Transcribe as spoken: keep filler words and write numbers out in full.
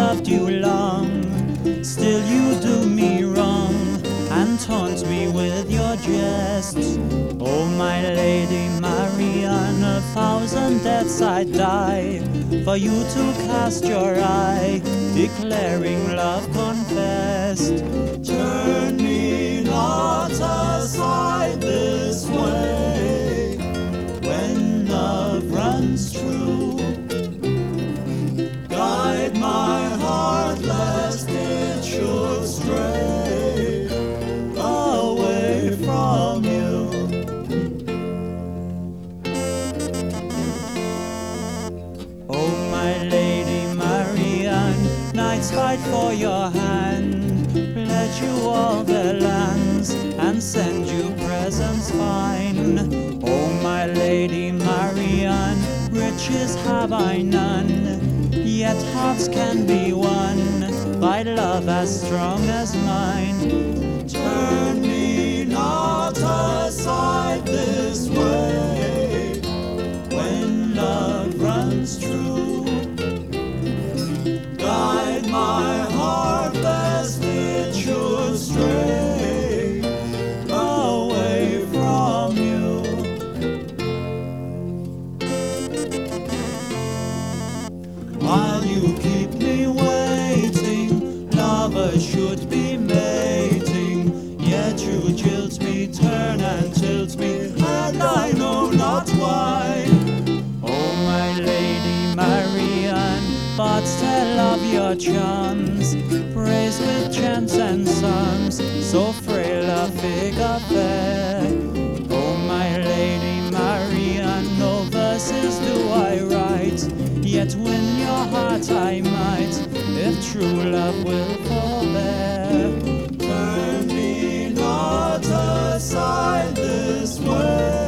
loved you long, still you do me wrong and taunt me with your jests. Oh, my Lady Marianne, a thousand deaths I'd die for you to cast your eye, declaring love confessed. Turn me not aside this way when love runs true. Guide my heart lest it should stray away from you. Oh, my Lady Marianne, knights fight for your hand, pledge you all their lands, and send you presents fine. Oh, my Lady Marianne, riches have I none, yet hearts can be won by love as strong as mine. Turn me not aside this way when love runs true. Guide my heart lest it should stray away from you. While you keep me waiting, lovers should be mating, yet you jilt me, turn and tilt me, and I know not why. Oh, my Lady Marianne, bards tell of your charms, praise with chants and psalms, so frail a figure fair. Oh, my Lady Marianne, no verses do I write, yet win your heart I might, if true love will forbear. Turn me not aside this way